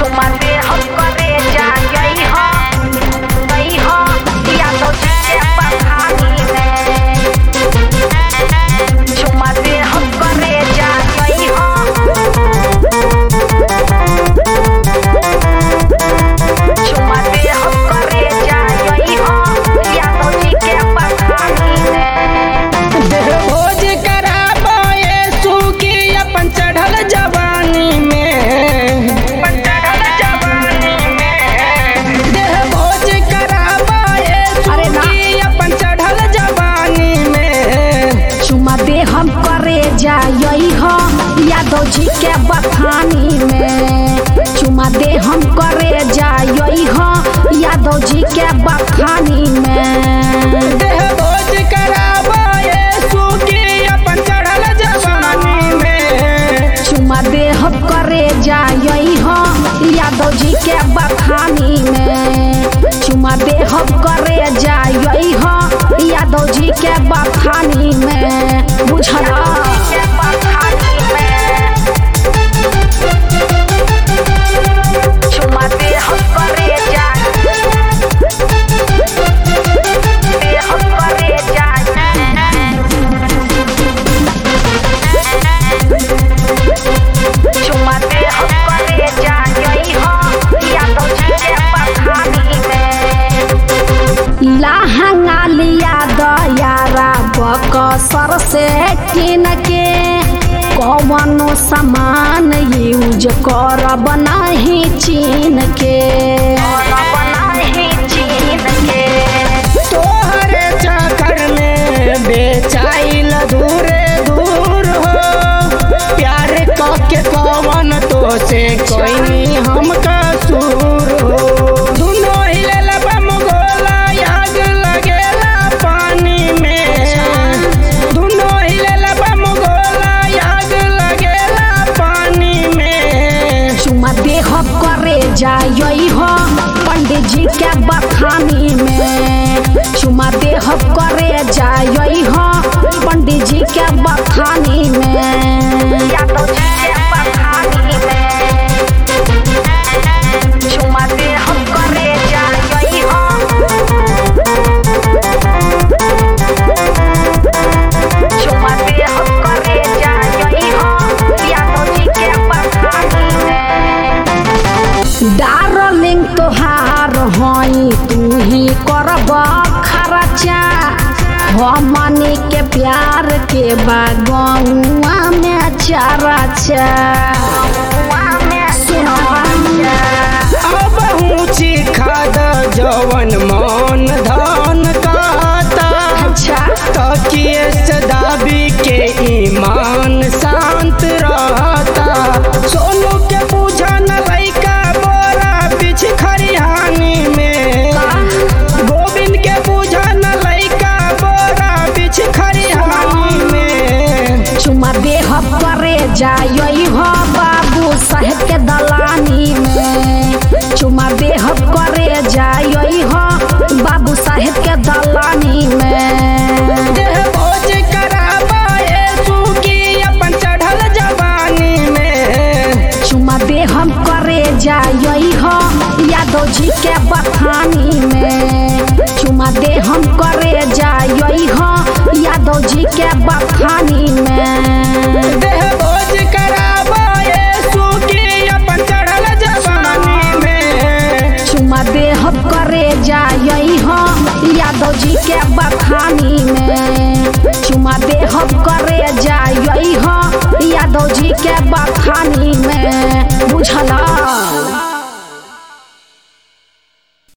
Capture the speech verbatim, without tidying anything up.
चुमा दे हम करे जा गई हो गई हो यादव जी के बखानी में चुमा दे हम करे जा गई हो चुमा दे हम करे जा गई हो यादव जी के बखानी में भोज कराबो येसु की अपन चढ़ल जवानी में चढ़ल जवानी में देह भोज कराबो येसु की अपन चढ़ल जवानी में चुमा दे हम करे जाई हो यादव जी के बखानी में चुमा दे हम करे जाई हो यादव जी के बखानी में देह भोज कराबो येसु की अपन चढ़ल जवानी में चुमा दे हम करे जाई हो यादव जी के बखानी में चुमा दे हम करे जाई हो यादव जी के बखानी में बुझला के बखानी में चुमा दे हम करे जा दे हम करे जा चुमा दे हम करे जा गई हो यादव जी के बखानी में लहंगा लिया दयारा बकसर से किन के कौनो सामान यूज करब नहीं चीन के बनाही चीन के तोहरे चक्कर में बेचाइल दूरे दूर हो प्यार के कवन तो से कोई हम कसूर हो दुनो हिलेल बम गोला आग लगेला पानी में दुनो हिलेल बम गोला आग लगेला पानी में चुमा दे हम करे जाई हो पंडित जी के बखानी में चुमा दे हम करे जाई हो पंडित जी के बखानी में यादव जी के बखानी में चुमा दे हम करे जा गई हो चुमा दे हम करे जा गई हो यादव जी के बखानी में डार्लिंग तोहार हई तू ही करब खर्चा हमनी के प्यार के बागुआ में चर्चा अब ऊँची खाद जवन मन धन कहता तकिए से दाबी के ईमान शांत रहता सोनू के पूछन लइका बोरा बिछ खरिहानी में गोविंद के पूछन लइका बोरा बिछ खरिहानी में चुमा दे हम करे जाई हो बाबू साहेब के दलानी में चुमा दे हम करे जाई हो बाबू साहेब के दलानी में देह भोज कराबो येसु की अपन चढ़ल जवानी में चुमा दे हम करे जाई हो यादव जी के बखानी में चुमा दे हम करे जाई हो यादव जी के बखानी में देह भोज कराबो येसु की अपन चढ़ल जवानी में चुमा दे हम करे जाई हो यादव जी के बखानी में